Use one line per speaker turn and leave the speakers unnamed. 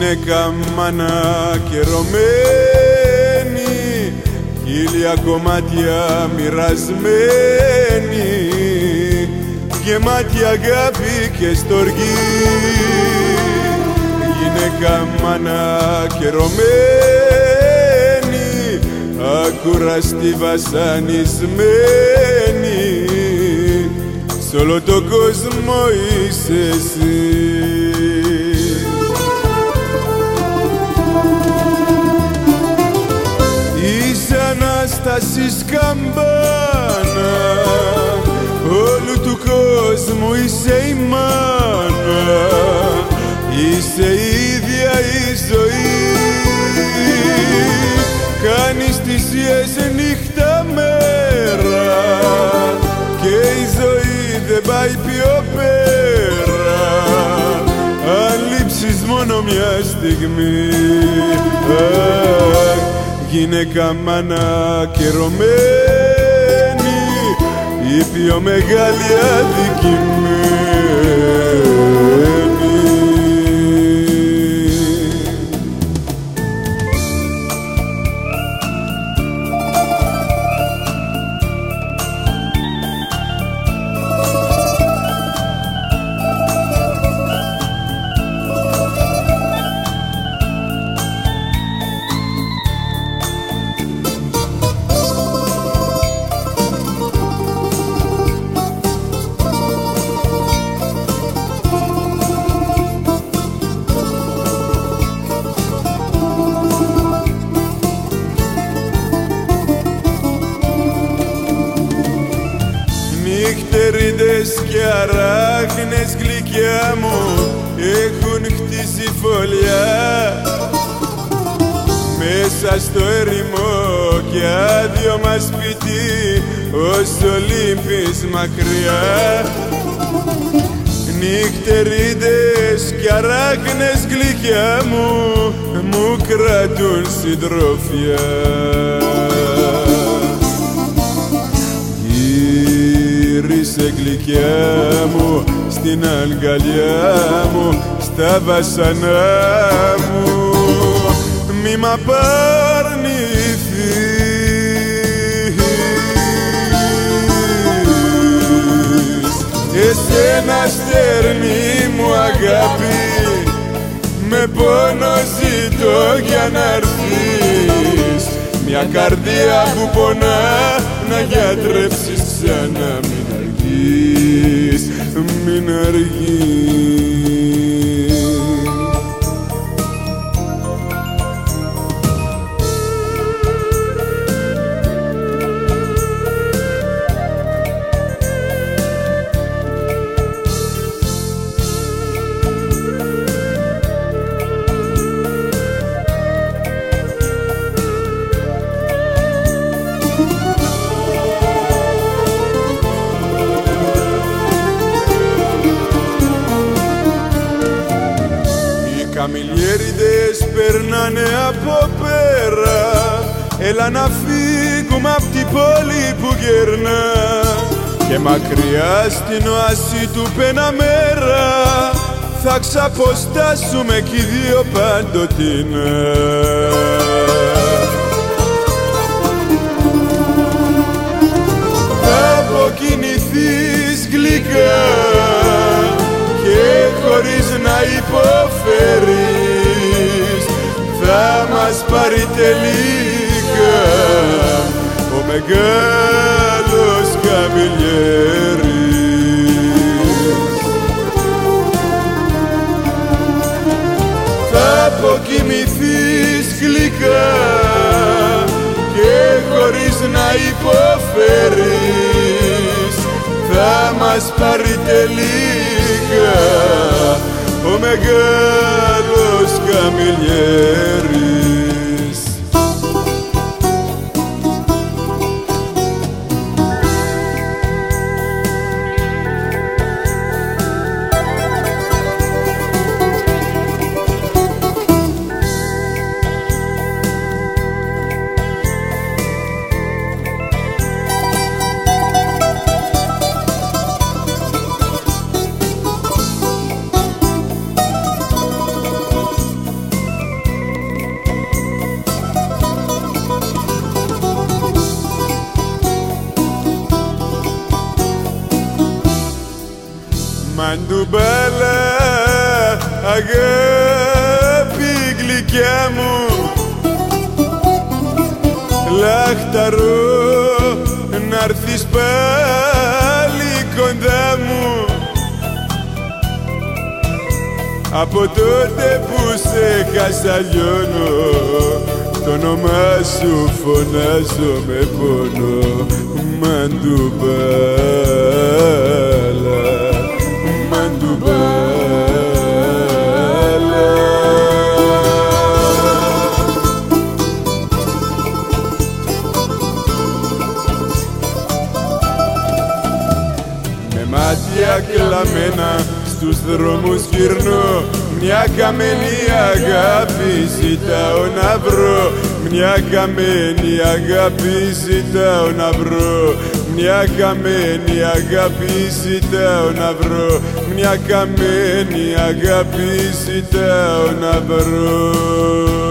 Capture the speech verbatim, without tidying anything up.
Γυναίκα μάνα καιρωμένη, χίλια κομμάτια μοιρασμένη, γεμάτη αγάπη και στοργή. Γυναίκα μάνα καιρωμένη, ακουραστή βασανισμένη, σ' όλο το κόσμο είσαι εσύ. Είσαι Ανάστασης καμπάνα, όλου του κόσμου είσαι η μάνα, είσαι η ίδια η ζωή. Κάνεις θυσίες νύχτα μέρα και η ζωή δεν πάει πιο πέρα αν λείψεις μόνο μια στιγμή. Αχ, γυναίκα μάνα καιρωμένη, η πιο μεγάλη αδικημένη. Νυχτερίδες και αράχνες γλυκιά μου έχουν χτίσει φωλιά μέσα στο έρημο και άδειο μας σπίτι ως Ολύμπης μακριά. Νυχτερίδες και αράχνες γλυκιά μου μου κρατούν συντροφιά. Γύρισε γλυκιά μου στην αγκαλιά μου, στα βασανά μου, μη μ' απαρνηθείς. Εσένα στέρνη μου αγάπη, με πόνο ζητώ για να έρθεις. Μια καρδιά που πονά να γιατρέψεις ξανά, μην αργείς, μην αργείς. Καμιλιέριδες περνάνε από πέρα, έλα να φύγουμε απ' την πόλη που γερνά και μακριά στην οάση του Πεναμέρα θα ξαποστάσουμε κι οι δύο παντοτινά. Θα αποκοινηθείς γλυκά και χωρίς να υποφέρεις θα μας πάρει τελικά ο μεγάλος Καμιλιέρης. Θα αποκοιμηθείς γλυκά και χωρίς να υποφέρεις θα μας πάρει τελικά ο μεγάλος Καμιλιέρης. Μαντουμπάλα, αγάπη γλυκιά μου, λαχταρώ να'ρθεις πάλι κοντά μου. Από τότε που σε χάσα λιώνω, το όνομά σου φωνάζω με πόνο. Μαντουμπάλα, μαντουμπάλα. Με μάτια κλαμμένα στους δρόμους γυρνώ, μια καμένη αγάπη ζητάω να βρω. Μια καμένη αγάπη ζητάω να βρω. Μια καμένη αγάπη ζητάω να βρω. Μια καμένη αγάπη ζητάω να βρω.